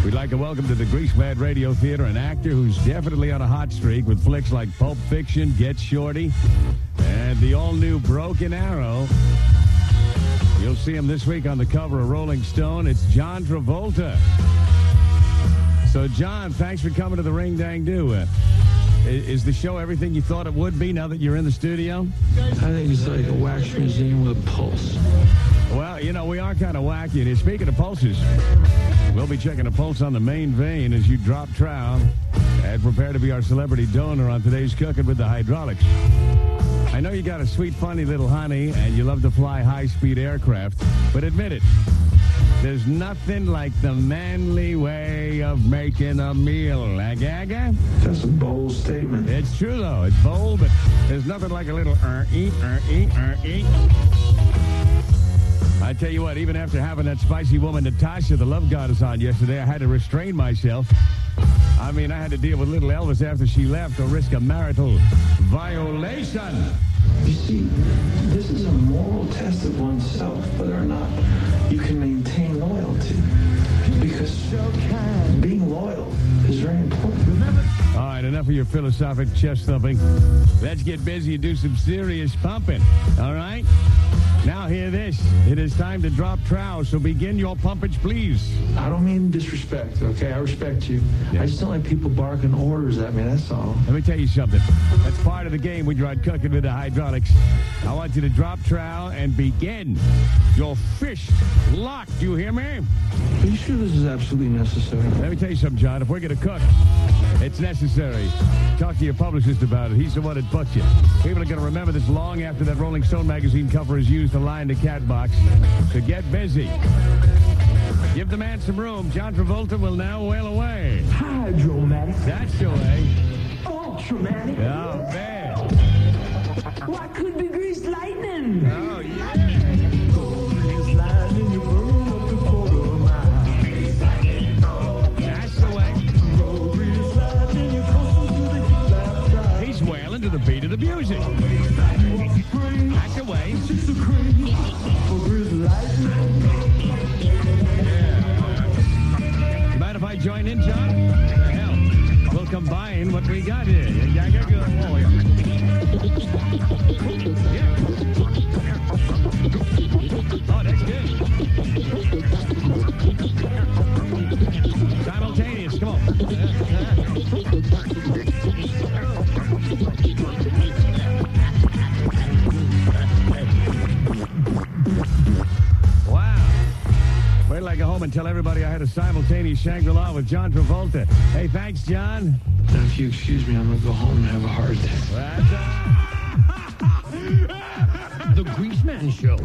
We'd like to welcome to the Greaseman Radio Theater an actor who's definitely on a hot streak with flicks like Pulp Fiction, Get Shorty, and the all-new Broken Arrow. You'll see him this week on the cover of Rolling Stone. It's John Travolta. So, John, thanks for coming to the Ring Dang Do. Is the show everything you thought it would be now that you're in the studio? I think it's like a wax museum with a pulse. Well, you know, we are kind of wacky. And speaking of pulses, we'll be checking a pulse on the main vein as you drop trout and prepare to be our celebrity donor on today's Cooking with the Hydraulics. I know you got a sweet, funny little honey, and you love to fly high-speed aircraft, but admit it, there's nothing like the manly way of making a meal. Gaga? That's a bold statement. It's true, though. It's bold, but there's nothing like a little eat. I tell you what, even after having that spicy woman, Natasha, the love goddess, on yesterday, I had to restrain myself. I mean, I had to deal with little Elvis after she left or risk a marital violation. You see, this is a moral test of oneself, whether or not you can maintain loyalty. Because being loyal is very important. All right, enough of your philosophic chest thumping. Let's get busy and do some serious pumping. All right? Now hear this. It is time to drop trout, so begin your pumpage, please. I don't mean disrespect, okay? I respect you. Yeah. I just don't like people barking orders at me, that's all. Let me tell you something. That's part of the game we tried Cooking with the Hydraulics. I want you to drop trout and begin your fish lock. Do you hear me? Are you sure this is absolutely necessary? Let me tell you something, John. If we're going to cook, it's necessary. Talk to your publicist about it. He's the one that booked you. People are going to remember this long after that Rolling Stone magazine cover is used to line the cat box. So get busy. Give the man some room. John Travolta will now wail away. Hydromatic. That's the way. Ultramatic. Oh, man. What could be greased lightning? Oh, yeah. That's the way. He's wailing to the beat of the music. That's the way. Yeah. You mind if I join in, John? What the hell? We'll combine what we got here. Yeah. Oh, yeah. Oh, that's good. Simultaneous, come on. Wow. Wait till I go home and tell everybody I had a simultaneous Shangri-La with John Travolta. Hey, thanks, John. Now, if you excuse me, I'm going to go home and have a heart attack. The Greaseman Show.